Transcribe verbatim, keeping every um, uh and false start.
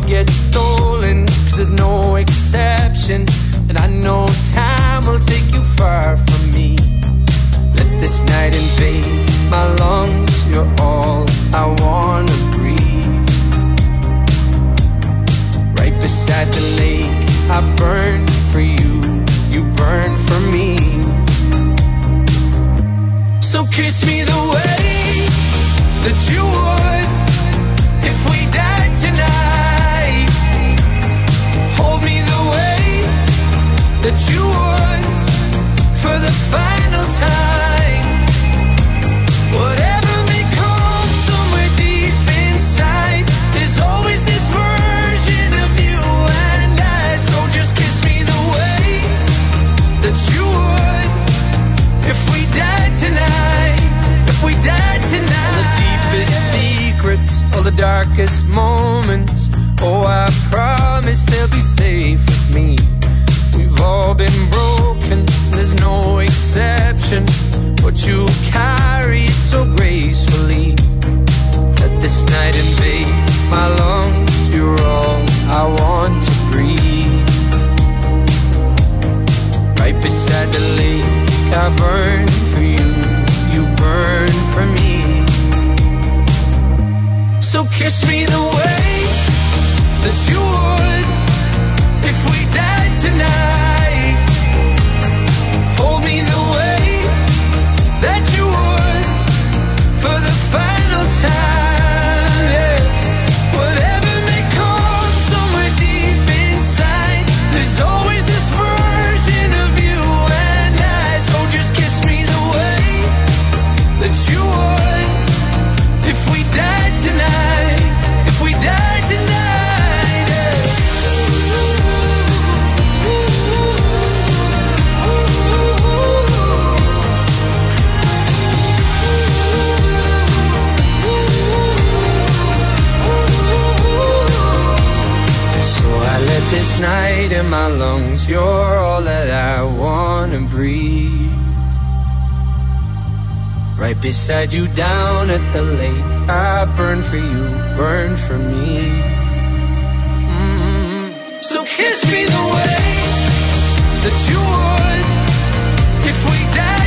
get stolen, 'cause there's no exception. And I know time will take you far from me. Let this night invade my lungs. You're all I wanna breathe. Right beside the lake, I burn for you, you burn for me. So kiss me the way that you would if we died tonight. Hold me the way that you would for the final time. Whatever may come somewhere deep inside, there's always this version of you and I. So just kiss me the way that you would if we died tonight. If we died tonight. All the deepest secrets, all the darkest moments, oh, I promise they'll be safe with me. We've all been broken, there's no exception, but you carry it so gracefully. Let this night invade my lungs. You're all I want to breathe. Right beside the lake, I burn for you, you burn for me. So kiss me the way that you would if we died tonight. Hold me the way that you would for the final time. Yeah. Whatever may come somewhere deep inside, there's always this version of you and I. So just kiss me the way that you would if we died tonight. If we died tonight. Yeah. This night in my lungs, you're all that I wanna breathe. Right beside you down at the lake, I burn for you, burn for me. Mm-hmm. So kiss me the way that you would if we died